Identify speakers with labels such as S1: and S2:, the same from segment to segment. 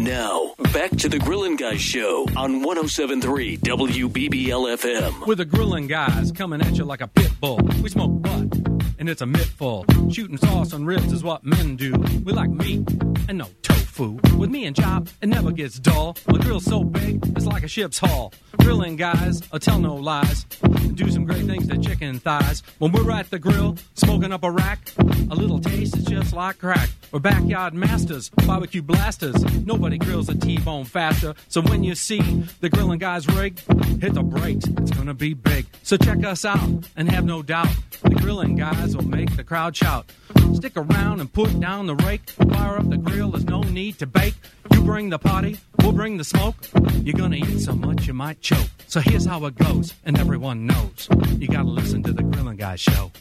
S1: Now, back to the Grillin' Guys Show on 107.3 WBBL-FM.
S2: With the Grillin' Guys coming at you like a pit bull. We smoke butt, and it's a mittful. Shooting sauce on ribs is what men do. We like meat and no tofu. With me and Chop, it never gets dull. My grill's so big, it's like a ship's hull. Grillin' Guys, I tell no lies. Do some great things to chicken thighs. When we're at the grill, smoking up a rack, a little taste is just like crack. We're backyard masters, barbecue blasters. Nobody grills a T-bone faster. So when you see the Grillin' Guys rig, hit the brakes, it's gonna be big. So check us out and have no doubt, the Grillin' Guys will make the crowd shout. Stick around and put down the rake. Fire up the grill, there's no need to bake. You bring the party, we'll bring the smoke. You're gonna eat so much you might choke. So here's how it goes, and everyone knows. You gotta listen to the Grillin' Guys Show.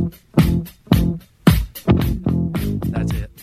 S2: That's it.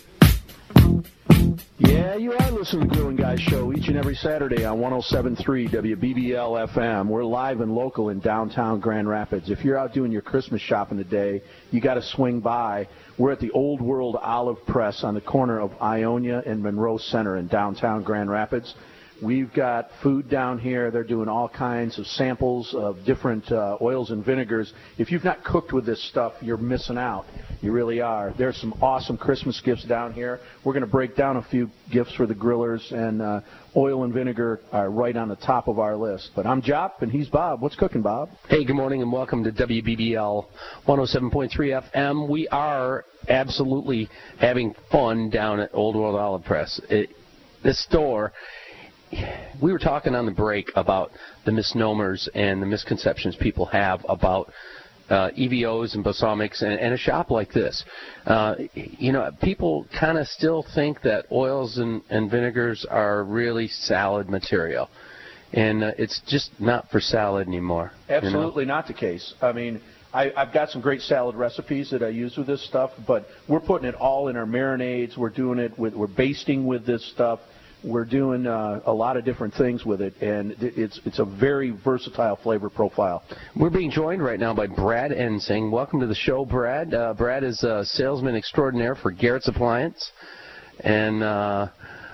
S3: Yeah, you are listening to the Grillin' Guys Show each and every Saturday on 107.3 WBBL-FM. We're live and local in downtown Grand Rapids. If you're out doing your Christmas shopping today, you got to swing by. We're at the Old World Olive Press on the corner of Ionia and Monroe Center in downtown Grand Rapids. We've got food down here. They're doing all kinds of samples of different oils and vinegars. If you've not cooked with this stuff, you're missing out. You really are. There's some awesome Christmas gifts down here. We're going to break down a few gifts for the grillers, and oil and vinegar are right on the top of our list. But I'm Jop, and he's Bob. What's cooking, Bob?
S4: Hey, good morning, and welcome to WBBL 107.3 FM. We are absolutely having fun down at Old World Olive Press. This store... We were talking on the break about the misnomers and the misconceptions people have about EVOs and balsamics and a shop like this. People kind of still think that oils and vinegars are really salad material. And it's just not for salad anymore.
S3: Absolutely not the case. I mean, I've got some great salad recipes that I use with this stuff, but we're putting it all in our marinades. We're doing it we're basting with this stuff. We're doing a lot of different things with it, and it's a very versatile flavor profile.
S4: We're being joined right now by Brad Ensing. Welcome to the show, Brad. Brad is a salesman extraordinaire for Garrett's Appliance, and I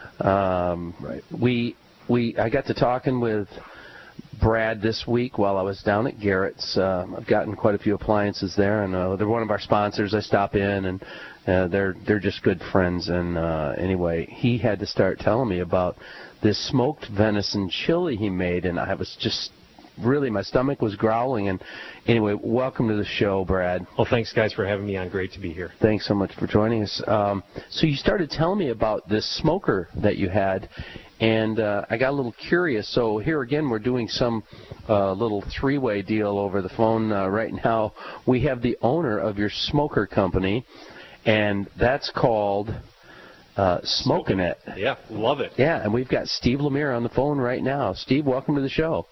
S4: got to talking with Brad this week while I was down at Garrett's. I've gotten quite a few appliances there, and they're one of our sponsors. I stop in, and they're just good friends. And anyway, he had to start telling me about this smoked venison chili he made, and I was just really, my stomach was growling. And anyway, welcome to the show, Brad.
S5: Well, thanks, guys, for having me on. Great to be here.
S4: Thanks so much for joining us. So you started telling me about this smoker that you had, and I got a little curious. So here again, we're doing some little three-way deal over the phone right now. We have the owner of your smoker company, and that's called Smokin' It.
S5: Yeah, love it.
S4: Yeah, and we've got Steve Lemire on the phone right now. Steve, welcome to the show.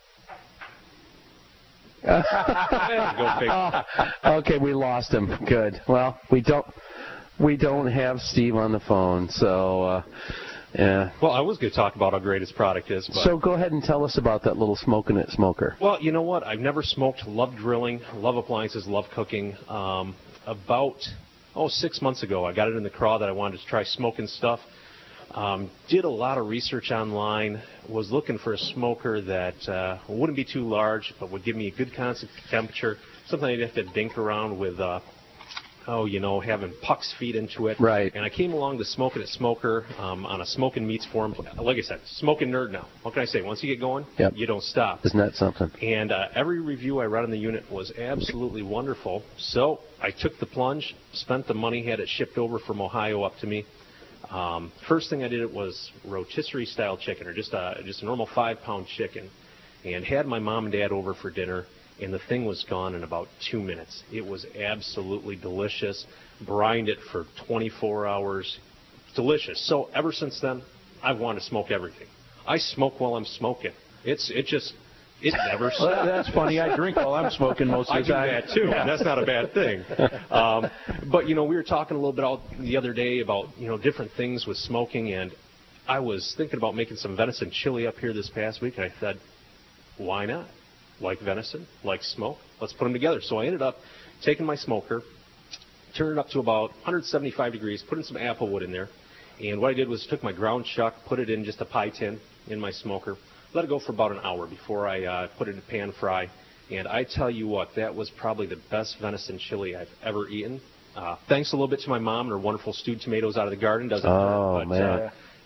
S4: Okay, we lost him. Good. Well, we don't have Steve on the phone, so yeah.
S5: Well, I was going to talk about how great his product is. But...
S4: So go ahead and tell us about that little Smokin' It smoker.
S5: Well, you know what? I've never smoked. Love grilling. Love appliances. Love cooking. About 6 months ago, I got it in the craw that I wanted to try smoking stuff. Did a lot of research online, was looking for a smoker that wouldn't be too large, but would give me a good constant temperature, something I'd have to dink around with, having pucks feed into it.
S4: Right.
S5: And I came along to Smokin' It Smoker on a Smokin' Meats forum. Like I said, smoking nerd now. What can I say? Once you get going,
S4: yep,
S5: you don't stop.
S4: Isn't that something?
S5: And every review I read on the unit was absolutely wonderful. So I took the plunge, spent the money, had it shipped over from Ohio up to me. First thing I did was rotisserie-style chicken, or just a normal 5-pound chicken, and had my mom and dad over for dinner, and the thing was gone in about 2 minutes. It was absolutely delicious. Brined it for 24 hours. Delicious. So ever since then, I've wanted to smoke everything. I smoke while I'm smoking. It never stops.
S3: Well, that's funny. I drink while I'm smoking most of the time.
S5: I do that, too, and that's not a bad thing. But, we were talking a little bit the other day about, different things with smoking, and I was thinking about making some venison chili up here this past week, and I said, why not? Like venison, like smoke, let's put them together. So I ended up taking my smoker, turning it up to about 175 degrees, putting some apple wood in there, And what I did was took my ground chuck, put it in just a pie tin in my smoker, let it go for about an hour before I put it in pan fry. And I tell you what, that was probably the best venison chili I've ever eaten. Thanks a little bit to my mom and her wonderful stewed tomatoes out of the garden. Doesn't hurt, but,
S4: man.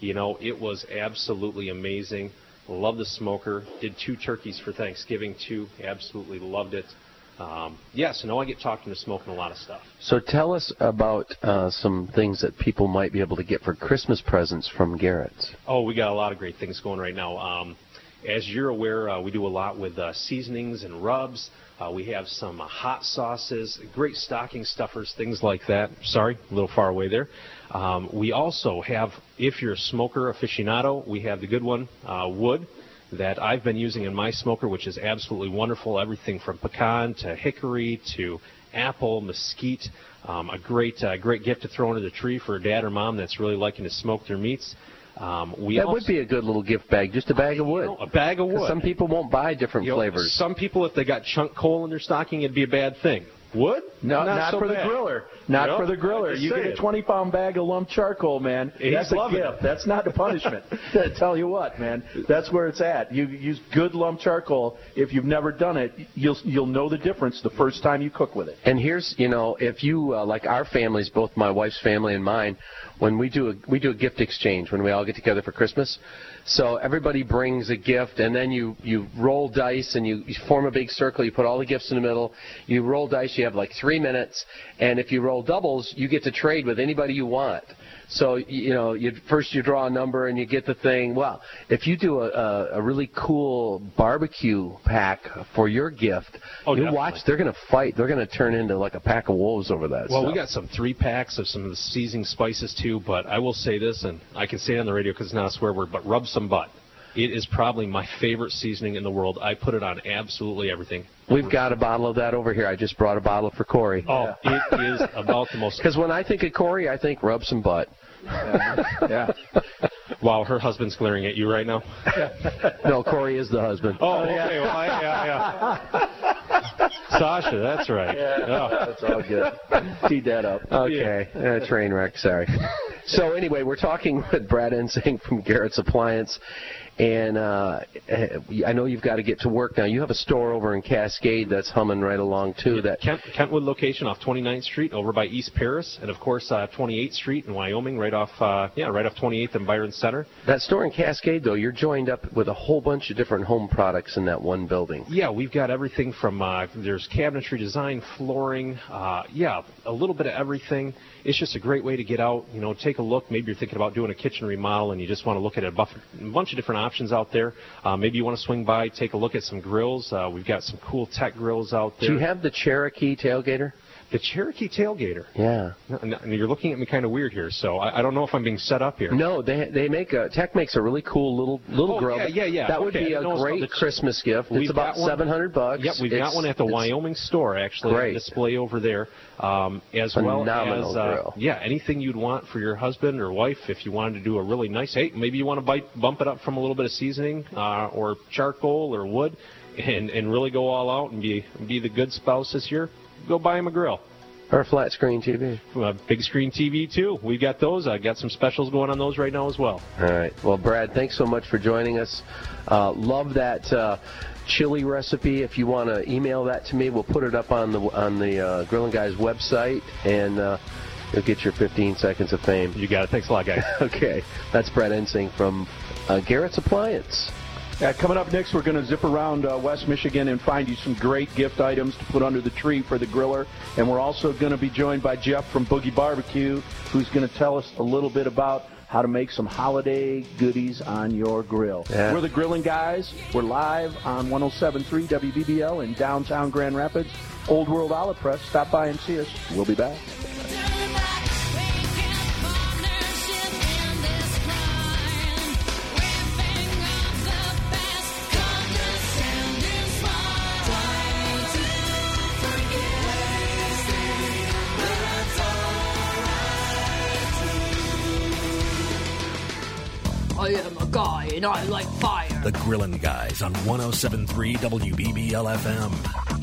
S5: It was absolutely amazing. Love the smoker. Did 2 turkeys for Thanksgiving, too. Absolutely loved it. So now I get talked into smoking a lot of stuff.
S4: So tell us about some things that people might be able to get for Christmas presents from Garrett's.
S5: Oh, we got a lot of great things going right now. As you're aware, we do a lot with seasonings and rubs. We have some hot sauces, great stocking stuffers, things like that. Sorry, a little far away there. We also have, if you're a smoker aficionado, we have the good one, wood, that I've been using in my smoker, which is absolutely wonderful. Everything from pecan to hickory to apple, mesquite. A great gift to throw into the tree for a dad or mom that's really liking to smoke their meats.
S4: That would be a good little gift bag, just a bag of wood.
S5: A bag of wood.
S4: Some people won't buy different flavors.
S5: Some people, if they got chunk coal in their stocking, it'd be a bad thing. Wood?
S3: No, not
S5: so
S3: for
S5: bad.
S3: the griller. Not for the griller. You get a 20-pound bag of lump charcoal, man. That's a gift. That's not a punishment. I tell you what, man. That's where it's at. You use good lump charcoal. If you've never done it, you'll know the difference the first time you cook with it.
S4: And here's, if you like our families, both my wife's family and mine, when we do a gift exchange when we all get together for Christmas. So everybody brings a gift, and then you roll dice, and you form a big circle. You put all the gifts in the middle. You roll dice. You have like 3 minutes, and if you roll doubles, you get to trade with anybody you want. So first you draw a number and you get the thing. Well, if you do a really cool barbecue pack for your gift, you watch. They're going to fight. They're going to turn into like a pack of wolves over that.
S5: Well,
S4: stuff.
S5: We got some 3-packs of some of the seasoning spices too. But I will say this, and I can say it on the radio because it's not a swear word. But rub some butt. It is probably my favorite seasoning in the world. I put it on absolutely everything.
S4: We've got a bottle of that over here. I just brought a bottle for Corey.
S5: Oh, yeah. It is about the most...
S4: Because when I think of Corey, I think rub some butt.
S3: Yeah.
S5: Wow, her husband's glaring at you right now.
S4: No, Corey is the husband.
S5: Oh, okay. Well, yeah. Sasha, that's right.
S3: Yeah, that's all good. Tee that up.
S4: Okay, train wreck, sorry. So anyway, we're talking with Brad Ensing from Garrett's Appliance, and I know you've got to get to work now. You have a store over in Cascade that's humming right along, too. That
S5: Kentwood location off 29th Street over by East Paris, and, of course, 28th Street in Wyoming, right off 28th and Byron Center.
S4: That store in Cascade, though, you're joined up with a whole bunch of different home products in that one building.
S5: Yeah, we've got everything from, there's cabinetry design, flooring, a little bit of everything. It's just a great way to get out, take a look. Maybe you're thinking about doing a kitchen remodel and you just want to look at a bunch of different options out there. Maybe you want to swing by, take a look at some grills. We've got some cool tech grills out there.
S4: Do you have the Cherokee tailgater?
S5: The Cherokee tailgater?
S4: Yeah.
S5: And you're looking at me kind of weird here, so I don't know if I'm being set up here.
S4: No, Tech makes a really cool little grill.
S5: Yeah.
S4: That would be a great Christmas gift. It's about $700.
S5: Yep, we've got one at the Wyoming store, actually.
S4: Great.
S5: Display over there. As
S4: Phenomenal
S5: well as,
S4: grill.
S5: Anything you'd want for your husband or wife if you wanted to do a really nice, maybe you want to bump it up from a little bit of seasoning or charcoal or wood and really go all out and be the good spouse this year. Go buy him a grill.
S4: Or a flat screen TV.
S5: Big screen TV, too. We got those. I got some specials going on those right now as well.
S4: All right. Well, Brad, thanks so much for joining us. Love that chili recipe. If you want to email that to me, we'll put it up on the Grillin' Guys website, and you'll get your 15 seconds of fame.
S5: You got it. Thanks a lot, guys.
S4: Okay. That's Brad Ensing from Garrett's Appliance.
S3: Coming up next, we're going to zip around West Michigan and find you some great gift items to put under the tree for the griller. And we're also going to be joined by Jeff from Boogie Barbecue, who's going to tell us a little bit about how to make some holiday goodies on your grill.
S4: Yeah.
S3: We're the Grillin' Guys. We're live on 107.3 WBBL in downtown Grand Rapids. Old World Olive Press. Stop by and see us. We'll be back.
S6: I am a guy and I like fire.
S1: The Grillin' Guys on 107.3 WBBL FM.